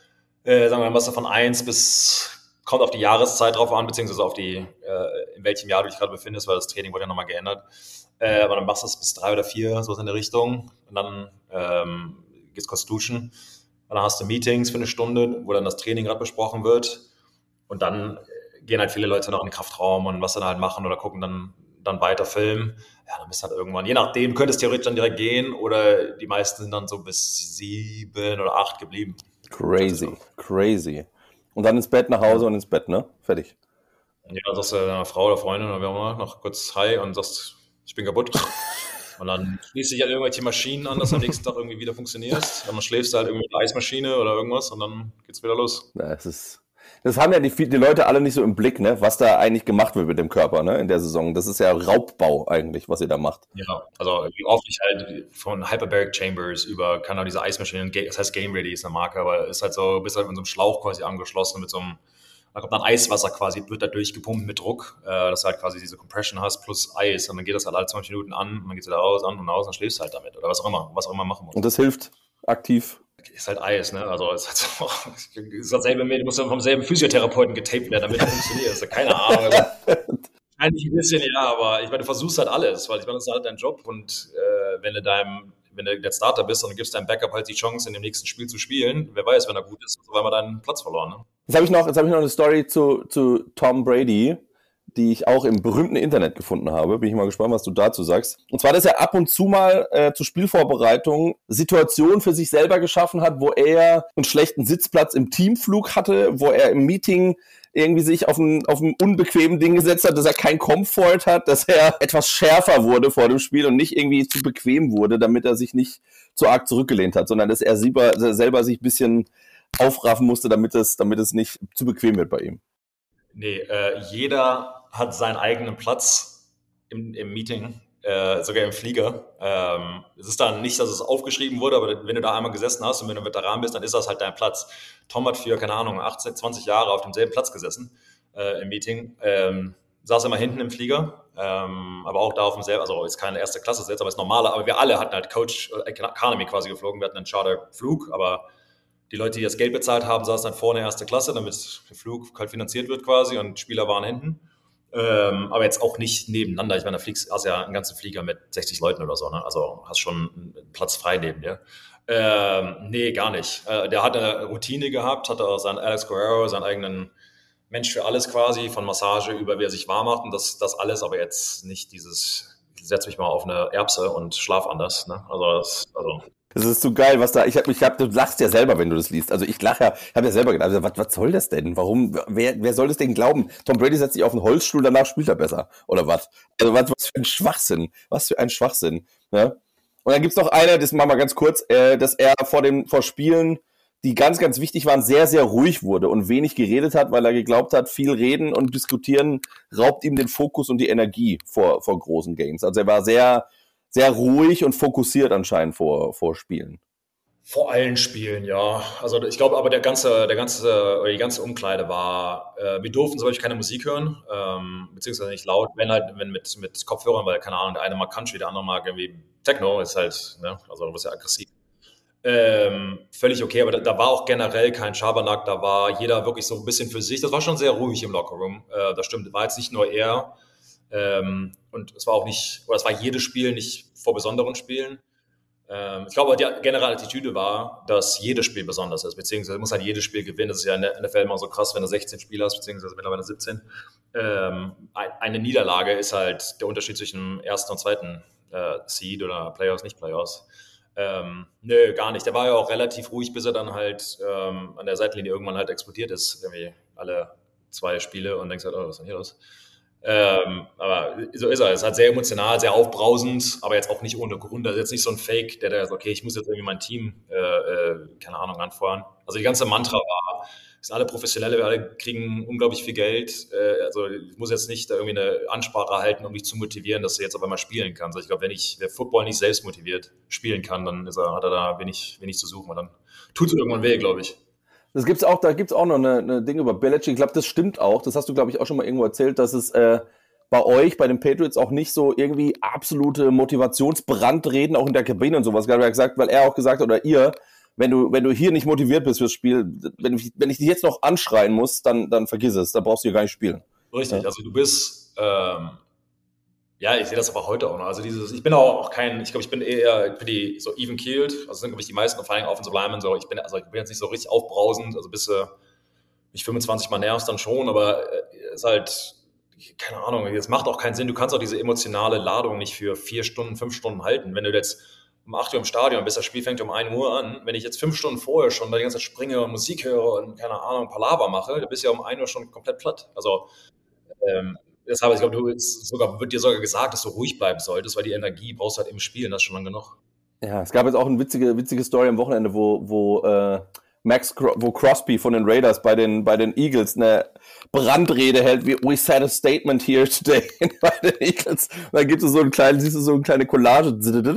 Äh, sagen wir mal, was du von eins bis, kommt auf die Jahreszeit drauf an, beziehungsweise auf die, äh, in welchem Jahr du dich gerade befindest, weil das Training wurde ja nochmal geändert. Äh, aber dann machst du es bis drei oder vier, so in der Richtung. Und dann ähm, geht's kurz duschen. Und dann hast du Meetings für eine Stunde, wo dann das Training gerade besprochen wird. Und dann gehen halt viele Leute noch in den Kraftraum und was dann halt machen oder gucken dann, dann weiter filmen. Ja, dann bist du halt irgendwann, je nachdem, könnte es theoretisch dann direkt gehen oder die meisten sind dann so bis sieben oder acht geblieben. Crazy, crazy. Und dann ins Bett, nach Hause und ins Bett, ne? Fertig. Ja, dann sagst du deiner Frau oder Freundin oder wer auch immer noch kurz Hi und sagst, ich bin kaputt. Und dann schließt sich halt irgendwelche Maschinen an, dass du am nächsten Tag irgendwie wieder funktionierst. Und dann schläfst du halt irgendwie mit einer Eismaschine oder irgendwas und dann geht's wieder los. Ja, es ist, das haben ja die, die Leute alle nicht so im Blick, ne? Was da eigentlich gemacht wird mit dem Körper, ne? In der Saison. Das ist ja Raubbau eigentlich, was ihr da macht. Ja, also wie oft ich halt von Hyperbaric Chambers über, kann auch diese Eismaschinen, das heißt Game Ready ist eine Marke, aber ist halt so, bist halt mit so einem Schlauch quasi angeschlossen, mit so einem, da kommt dann Eiswasser quasi, wird da durchgepumpt mit Druck, äh, dass du halt quasi diese Compression hast plus Eis und dann geht das halt alle zwanzig Minuten an und dann geht es wieder aus, an und aus und dann schläfst du halt damit oder was auch immer, was auch immer machen musst. Und das hilft aktiv? Ist halt Eis, ne? Also ist halt so, ist halt selbe, du musst dann vom selben Physiotherapeuten getaped werden, damit das funktioniert. Das ist ja keine Ahnung. Also, eigentlich ein bisschen, ja, aber ich meine, du versuchst halt alles, weil ich meine, das ist halt dein Job und äh, wenn du deinem, wenn du der Starter bist und du gibst deinem Backup halt die Chance, in dem nächsten Spiel zu spielen, wer weiß, wenn er gut ist, so haben wir deinen Platz verloren, ne? Jetzt habe ich noch, jetzt habe ich noch eine Story zu, zu Tom Brady, die ich auch im berühmten Internet gefunden habe. Bin ich mal gespannt, was du dazu sagst. Und zwar, dass er ab und zu mal äh, zur Spielvorbereitung Situationen für sich selber geschaffen hat, wo er einen schlechten Sitzplatz im Teamflug hatte, wo er im Meeting irgendwie sich auf ein, auf ein unbequemen Ding gesetzt hat, dass er kein Komfort hat, dass er etwas schärfer wurde vor dem Spiel und nicht irgendwie zu bequem wurde, damit er sich nicht zu arg zurückgelehnt hat, sondern dass er selber, selber sich ein bisschen aufraffen musste, damit es, damit es nicht zu bequem wird bei ihm. Nee, äh, jeder hat seinen eigenen Platz im, im Meeting, äh, sogar im Flieger. Ähm, es ist dann nicht, dass es aufgeschrieben wurde, aber wenn du da einmal gesessen hast und wenn du Veteran bist, dann ist das halt dein Platz. Tom hat für, keine Ahnung, achtzehn, zwanzig Jahre auf demselben Platz gesessen äh, im Meeting. Ähm, saß immer hinten im Flieger, ähm, aber auch da auf demselben, also ist keine erste Klasse jetzt, aber ist normale, aber wir alle hatten halt Coach Economy quasi geflogen, wir hatten einen Charterflug, aber die Leute, die das Geld bezahlt haben, saßen dann vorne erste Klasse, damit der Flug halt finanziert wird quasi und Spieler waren hinten. Ähm, aber jetzt auch nicht nebeneinander. Ich meine, da fliegst, hast ja einen ganzen Flieger mit sechzig Leuten oder so, ne? Also hast schon einen Platz frei neben dir. Ähm, nee, gar nicht. Äh, der hat eine Routine gehabt, hatte auch seinen Alex Guerrero, seinen eigenen Mensch für alles quasi, von Massage über wie er sich warm macht und das, das alles, aber jetzt nicht dieses, ich setz mich mal auf eine Erbse und schlaf anders, ne? Also, das, also Das ist so geil, was da, ich hab, ich hab, du lachst ja selber, wenn du das liest. Also ich lache ja, ich habe ja selber gedacht, also was, was soll das denn? Warum, wer, wer soll das denn glauben? Tom Brady setzt sich auf einen Holzstuhl, danach spielt er besser. Oder was? Also was, was für ein Schwachsinn. Was für ein Schwachsinn. Ne? Und dann gibt's noch eine, das machen wir ganz kurz, äh, dass er vor dem, vor Spielen, die ganz, ganz wichtig waren, sehr, sehr ruhig wurde und wenig geredet hat, weil er geglaubt hat, viel reden und diskutieren raubt ihm den Fokus und die Energie vor, vor großen Games. Also er war sehr, sehr ruhig und fokussiert anscheinend vor, vor Spielen. Vor allen Spielen, ja. Also ich glaube, aber der ganze, der ganze, oder die ganze Umkleide war, äh, wir durften so wirklich keine Musik hören, ähm, beziehungsweise nicht laut, wenn halt, wenn mit, mit Kopfhörern, weil, keine Ahnung, der eine mag Country, der andere mag irgendwie Techno, ist halt, ne, also du bist ja aggressiv. Ähm, völlig okay, aber da, da war auch generell kein Schabernack, da war jeder wirklich so ein bisschen für sich, das war schon sehr ruhig im Lockerroom, äh, das stimmt, war jetzt nicht nur er, ähm, und es war auch nicht, oder es war jedes Spiel nicht vor besonderen Spielen. Ich glaube, die generelle Attitüde war, dass jedes Spiel besonders ist, beziehungsweise muss halt jedes Spiel gewinnen. Das ist ja in der N F L immer so krass, wenn du sechzehn Spiele hast, beziehungsweise mittlerweile siebzehn. Ähm, eine Niederlage ist halt der Unterschied zwischen dem ersten und zweiten äh, Seed oder Playoffs, nicht Playoffs. Ähm, nö, gar nicht. Der war ja auch relativ ruhig, bis er dann halt ähm, an der Seitenlinie irgendwann halt explodiert ist. Irgendwie alle zwei Spiele und denkst halt, oh, was ist denn hier los? Ähm, aber so ist er. Es ist halt sehr emotional, sehr aufbrausend, aber jetzt auch nicht ohne Grund. Das ist jetzt nicht so ein Fake, der da ist, okay, ich muss jetzt irgendwie mein Team, äh, äh, keine Ahnung, anfeuern. Also die ganze Mantra war, wir sind alle Professionelle, wir alle kriegen unglaublich viel Geld. Äh, also ich muss jetzt nicht da irgendwie eine Ansprache halten, um dich zu motivieren, dass du jetzt auf einmal spielen kannst. Also ich glaube, wenn ich, wer Football nicht selbst motiviert spielen kann, dann ist er, hat er da wenig, wenig zu suchen und dann tut es irgendwann weh, glaube ich. Das gibt's auch, da gibt's auch noch eine, eine Ding über Belichick. Ich glaube, das stimmt auch. Das hast du, glaube ich, auch schon mal irgendwo erzählt, dass es äh, bei euch, bei den Patriots auch nicht so irgendwie absolute Motivationsbrandreden auch in der Kabine und sowas. Er hat gesagt, weil er auch gesagt hat, oder ihr, wenn du, wenn du hier nicht motiviert bist fürs Spiel, wenn ich, wenn ich dich jetzt noch anschreien muss, dann, dann vergiss es. Dann brauchst du hier gar nicht spielen. Richtig. Ja. Also du bist, ähm, ja, ich sehe das aber heute auch noch. Also dieses, ich bin auch kein, ich glaube, ich bin eher, ich bin die so even keeled, also sind, glaube ich, die meisten, vor allem Offensive Linemen, so, ich bin, also ich bin jetzt nicht so richtig aufbrausend, also bis du mich fünfundzwanzig Mal nervst dann schon, aber es ist halt, keine Ahnung, es macht auch keinen Sinn, du kannst auch diese emotionale Ladung nicht für vier Stunden, fünf Stunden halten. Wenn du jetzt um acht Uhr im Stadion bist, das Spiel fängt um ein Uhr an, wenn ich jetzt fünf Stunden vorher schon die ganze Zeit springe und Musik höre und, keine Ahnung, Palaver mache, dann bist du ja um ein Uhr schon komplett platt. Also, ähm, deshalb, ich glaube, du sogar, wird dir sogar gesagt, dass du ruhig bleiben solltest, weil die Energie brauchst du halt im Spiel, das ist schon lang genug. Ja, es gab jetzt auch eine witzige, witzige Story am Wochenende, wo, wo äh, Max, wo Crosby von den Raiders bei den, bei den Eagles eine Brandrede hält, wie we said a statement here today bei den Eagles. Und dann gibt es so einen kleinen, siehst du so eine kleine Collage,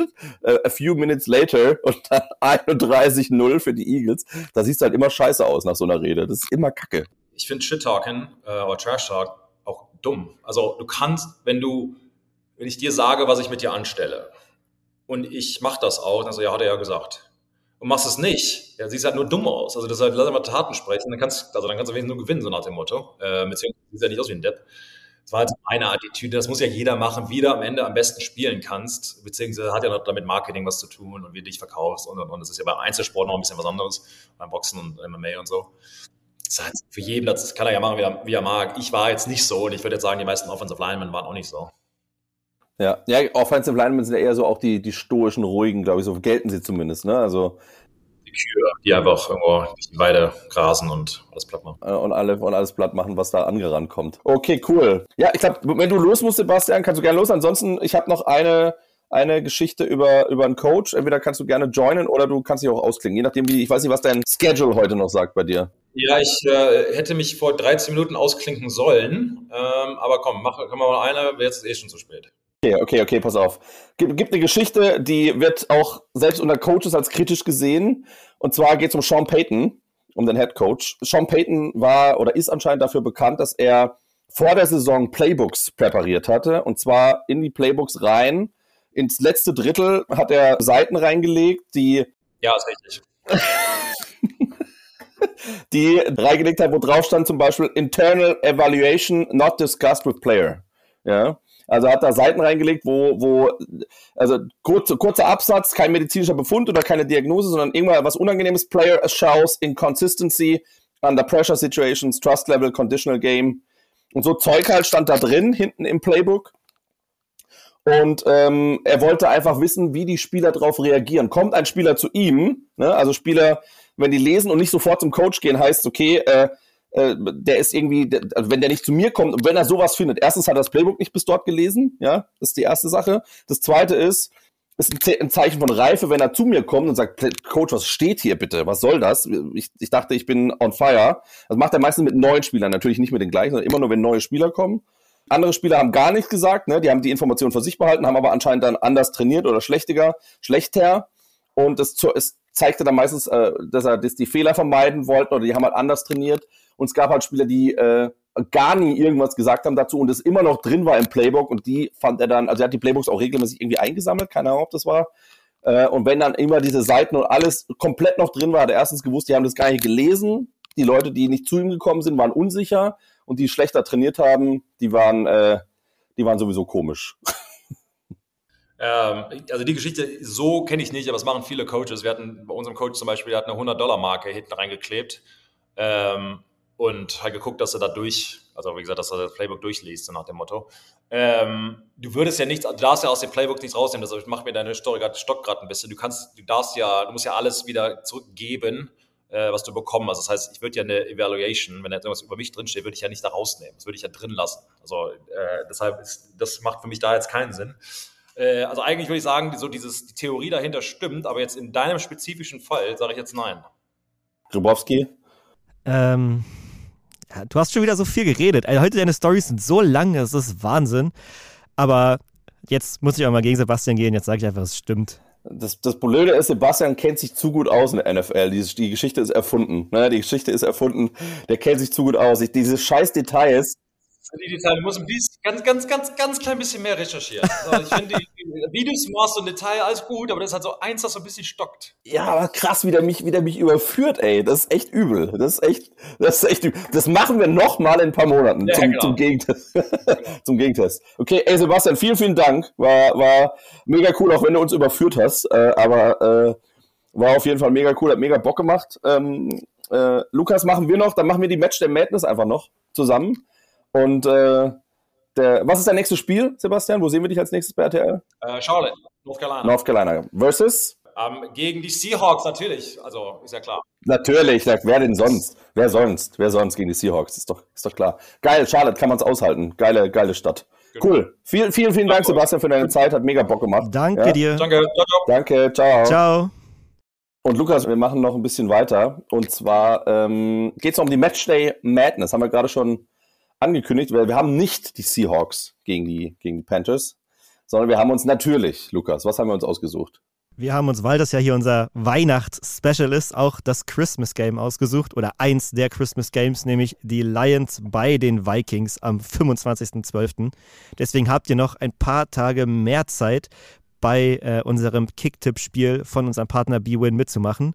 a few minutes later und dann einunddreißig null für die Eagles. Da siehst du halt immer scheiße aus nach so einer Rede. Das ist immer Kacke. Ich finde Shit-Talking äh, oder Trash-Talk auch dumm. Also du kannst, wenn du, wenn ich dir sage, was ich mit dir anstelle und ich mache das auch, also ja, hat er ja gesagt. Und machst es nicht, ja, siehst halt nur dumm aus. Also das halt, lass mal Taten sprechen, dann kannst, also dann kannst du wenigstens nur gewinnen, so nach dem Motto. Äh, beziehungsweise sieht ja nicht aus wie ein Depp. Das war halt meine Attitüde, das muss ja jeder machen, wie du am Ende am besten spielen kannst, beziehungsweise hat ja noch damit Marketing was zu tun und wie du dich verkaufst und und und. Das ist ja beim Einzelsport noch ein bisschen was anderes, beim Boxen und M M A und so. Das ist halt für jeden, das kann er ja machen, wie er, wie er mag. Ich war jetzt nicht so und ich würde jetzt sagen, die meisten Offensive Linemen waren auch nicht so. Ja, ja, Offensive Linemen sind ja eher so auch die, die stoischen, ruhigen, glaube ich, so gelten sie zumindest, ne? Also die Kühe, die einfach irgendwo durch die Weide grasen und alles platt machen. Und, alle, und alles platt machen, was da angerannt kommt. Okay, cool. Ja, ich glaube, wenn du los musst, Sebastian, kannst du gerne los. Ansonsten, ich habe noch eine, eine Geschichte über, über einen Coach. Entweder kannst du gerne joinen oder du kannst dich auch ausklingen. Je nachdem, wie, ich weiß nicht, was dein Schedule heute noch sagt bei dir. Ja, ich äh, hätte mich vor dreizehn Minuten ausklinken sollen. Ähm, aber komm, mach, können wir mal eine, jetzt ist eh schon zu spät. Okay, okay, okay, pass auf. Gibt, gibt eine Geschichte, die wird auch selbst unter Coaches als kritisch gesehen. Und zwar geht es um Sean Payton, um den Head Coach. Sean Payton war oder ist anscheinend dafür bekannt, dass er vor der Saison Playbooks präpariert hatte. Und zwar in die Playbooks rein. Ins letzte Drittel hat er Seiten reingelegt, die... Ja, ist richtig. die reingelegt hat, wo drauf stand zum Beispiel Internal Evaluation not discussed with player. Ja. Also hat da Seiten reingelegt, wo, wo also kurz, kurzer Absatz, kein medizinischer Befund oder keine Diagnose, sondern irgendwas was Unangenehmes. Player shows inconsistency under pressure situations, trust level, conditional game. Und so Zeug halt stand da drin, hinten im Playbook. Und ähm, er wollte einfach wissen, wie die Spieler darauf reagieren. Kommt ein Spieler zu ihm, ne? Also Spieler, wenn die lesen und nicht sofort zum Coach gehen, heißt, okay, äh, der ist irgendwie, also wenn der nicht zu mir kommt und wenn er sowas findet, erstens hat er das Playbook nicht bis dort gelesen, ja, das ist die erste Sache. Das zweite ist, ist ein, Ze- ein Zeichen von Reife, wenn er zu mir kommt und sagt, Coach, was steht hier bitte? Was soll das? Ich, ich dachte, ich bin on fire. Das macht er meistens mit neuen Spielern, natürlich nicht mit den gleichen, sondern immer nur, wenn neue Spieler kommen. Andere Spieler haben gar nichts gesagt, ne? Die haben die Informationen für sich behalten, haben aber anscheinend dann anders trainiert oder schlechter, schlechter. Und es ist zeigte dann meistens, äh, dass er dass die Fehler vermeiden wollten oder die haben halt anders trainiert. Und es gab halt Spieler, die äh, gar nie irgendwas gesagt haben dazu und es immer noch drin war im Playbook und die fand er dann, also er hat die Playbooks auch regelmäßig irgendwie eingesammelt, keine Ahnung, ob das war. Äh, und wenn dann immer diese Seiten und alles komplett noch drin war, hat er erstens gewusst, die haben das gar nicht gelesen. Die Leute, die nicht zu ihm gekommen sind, waren unsicher und die schlechter trainiert haben, die waren, äh, die waren sowieso komisch. Ähm, also die Geschichte, so kenne ich nicht, aber es machen viele Coaches. Wir hatten bei unserem Coach zum Beispiel, der hat eine hundert-Dollar-Marke hinten reingeklebt ähm, und halt geguckt, dass er da durch, also wie gesagt, dass er das Playbook durchliest, so nach dem Motto. Ähm, du würdest ja nicht, du darfst ja aus dem Playbook nichts rausnehmen, das macht mir deine Story gerade, stockt gerade ein bisschen. Du kannst, du darfst ja, du musst ja alles wieder zurückgeben, äh, was du bekommen hast. Das heißt, ich würde ja eine Evaluation, wenn da irgendwas über mich drinsteht, würde ich ja nicht da rausnehmen. Das würde ich ja drin lassen. Also äh, deshalb ist, das macht für mich da jetzt keinen Sinn. Äh, also eigentlich würde ich sagen, so dieses, die Theorie dahinter stimmt, aber jetzt in deinem spezifischen Fall sage ich jetzt nein. Grybowski? Ähm, ja, du hast schon wieder so viel geredet. Also heute deine Storys sind so lang, das ist Wahnsinn. Aber jetzt muss ich auch mal gegen Sebastian gehen. Jetzt sage ich einfach, es stimmt. Das, das Blöde ist, Sebastian kennt sich zu gut aus in der N F L. Die, die Geschichte ist erfunden. Ne? Die Geschichte ist erfunden. Der kennt sich zu gut aus. Ich, diese scheiß Details. Die Details, du musst ein bisschen, ganz, ganz, ganz, ganz klein bisschen mehr recherchieren. Also ich finde, die, die Videos machst und Detail, alles gut, aber das ist halt so eins, das so ein bisschen stockt. Ja, aber krass, wie der mich, wie der mich überführt, ey. Das ist echt übel. Das ist echt, das ist echt übel. Das machen wir nochmal in ein paar Monaten Ja, zum, genau. zum Gegentest. zum Gegentest. Okay, ey Sebastian, vielen, vielen Dank. War, war mega cool, auch wenn du uns überführt hast. Äh, aber äh, war auf jeden Fall mega cool, hat mega Bock gemacht. Ähm, äh, Lukas, machen wir noch, dann machen wir die Match der Madness einfach noch zusammen. Und äh, der, was ist dein nächstes Spiel, Sebastian? Wo sehen wir dich als nächstes bei R T L? Äh, Charlotte, North Carolina. North Carolina. Versus? Ähm, gegen die Seahawks natürlich, also ist ja klar. Natürlich, wer denn sonst? Wer sonst? Wer sonst gegen die Seahawks? Ist doch, ist doch klar. Geil, Charlotte, kann man es aushalten. Geile, geile Stadt. Genau. Cool. Vielen, vielen, vielen Dank, Sebastian, für deine Zeit. Hat mega Bock gemacht. Danke ja? dir. Danke, ciao, ciao. Danke, ciao. Ciao. Und Lukas, wir machen noch ein bisschen weiter. Und zwar ähm, geht es um die Matchday Madness. Haben wir gerade schon angekündigt, weil wir haben nicht die Seahawks gegen die, gegen die Panthers, sondern wir haben uns natürlich, Lukas, was haben wir uns ausgesucht? Wir haben uns, weil das ja hier unser Weihnachts-Special ist, auch das Christmas Game ausgesucht oder eins der Christmas Games, nämlich die Lions bei den Vikings am fünfundzwanzigsten zwölften Deswegen habt ihr noch ein paar Tage mehr Zeit, bei äh, unserem Kick-Tipp-Spiel von unserem Partner B-Win mitzumachen.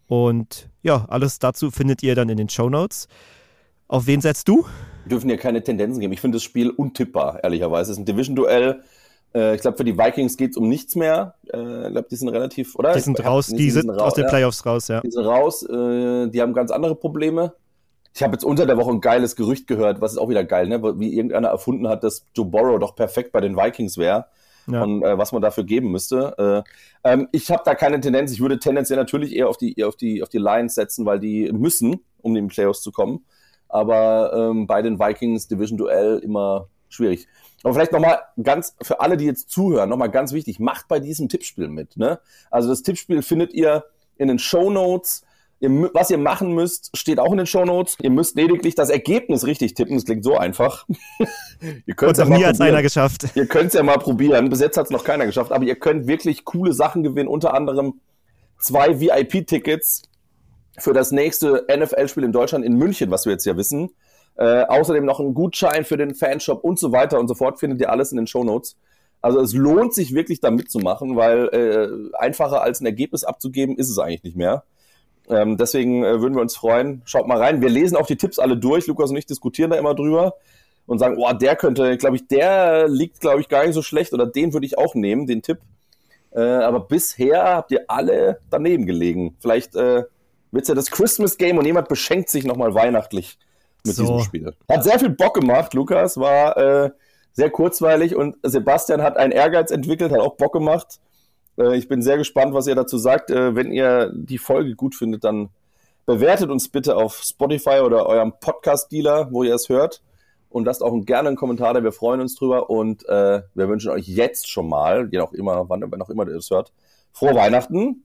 Und ja, alles dazu findet ihr dann in den Shownotes. Auf wen setzt du? Wir dürfen hier keine Tendenzen geben. Ich finde das Spiel untippbar, ehrlicherweise. Es ist ein Division-Duell. Äh, ich glaube, für die Vikings geht es um nichts mehr. Äh, ich glaube, die sind relativ, oder? Die sind raus, die, die sind, sind aus den Playoffs raus, ja. Die sind raus, äh, die haben ganz andere Probleme. Ich habe jetzt unter der Woche ein geiles Gerücht gehört, was ist auch wieder geil, ne? Wie irgendeiner erfunden hat, dass Joe Burrow doch perfekt bei den Vikings wäre. Ja. Und äh, was man dafür geben müsste. Äh, ähm, ich habe da keine Tendenz. Ich würde tendenziell natürlich eher auf die, eher auf die, auf die Lions setzen, weil die müssen, um in die Playoffs zu kommen. Aber ähm, bei den Vikings Division-Duell immer schwierig. Aber vielleicht nochmal ganz, für alle, die jetzt zuhören, nochmal ganz wichtig, macht bei diesem Tippspiel mit. Ne? Also das Tippspiel findet ihr in den Shownotes. Ihr, was ihr machen müsst, steht auch in den Shownotes. Ihr müsst lediglich das Ergebnis richtig tippen. Das klingt so einfach. Ihr könnt's ja nie hat einer geschafft. Ihr könnt es ja mal probieren. Bis jetzt hat es noch keiner geschafft. Aber ihr könnt wirklich coole Sachen gewinnen. Unter anderem zwei V I P-Tickets für das nächste N F L-Spiel in Deutschland in München, was wir jetzt ja wissen. Äh, außerdem noch einen Gutschein für den Fanshop und so weiter und so fort. Findet ihr alles in den Shownotes. Also es lohnt sich wirklich da mitzumachen, weil äh, einfacher als ein Ergebnis abzugeben ist es eigentlich nicht mehr. Ähm, deswegen äh, würden wir uns freuen. Schaut mal rein. Wir lesen auch die Tipps alle durch. Lukas und ich diskutieren da immer drüber und sagen, oh, der könnte, glaube ich, der liegt, glaube ich, gar nicht so schlecht oder den würde ich auch nehmen, den Tipp. Äh, aber bisher habt ihr alle daneben gelegen. Vielleicht äh, wird es ja das Christmas Game und jemand beschenkt sich nochmal weihnachtlich mit so. diesem Spiel. Hat sehr viel Bock gemacht, Lukas. War äh, sehr kurzweilig und Sebastian hat einen Ehrgeiz entwickelt, hat auch Bock gemacht. Ich bin sehr gespannt, was ihr dazu sagt. Wenn ihr die Folge gut findet, dann bewertet uns bitte auf Spotify oder eurem Podcast-Dealer, wo ihr es hört. Und lasst auch gerne einen Kommentar da. Wir freuen uns drüber. Und äh, wir wünschen euch jetzt schon mal, je auch immer, wann auch immer ihr es hört, frohe Weihnachten.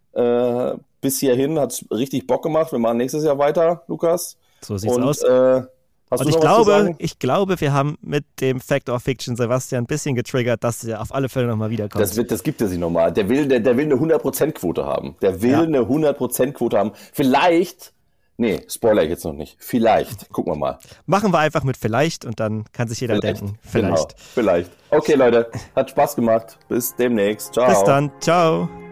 Äh, bis hierhin hat es richtig Bock gemacht. Wir machen nächstes Jahr weiter, Lukas. So sieht's und, aus. Äh, Hast Und du ich noch was zu glaube, sagen? ich glaube, wir haben mit dem Fact or Fiction Sebastian ein bisschen getriggert, dass er auf alle Fälle nochmal wiederkommt. Das, wird, das gibt er sich nochmal. Der will, der, der will eine hundert Prozent Quote haben. Der will Ja. eine hundert Prozent Quote haben. Vielleicht, nee, spoiler ich jetzt noch nicht. Vielleicht, gucken wir mal. Machen wir einfach mit vielleicht und dann kann sich jeder Vielleicht. denken. Vielleicht. Genau, vielleicht. Okay, Leute, hat Spaß gemacht. Bis demnächst. Ciao. Bis dann. Ciao.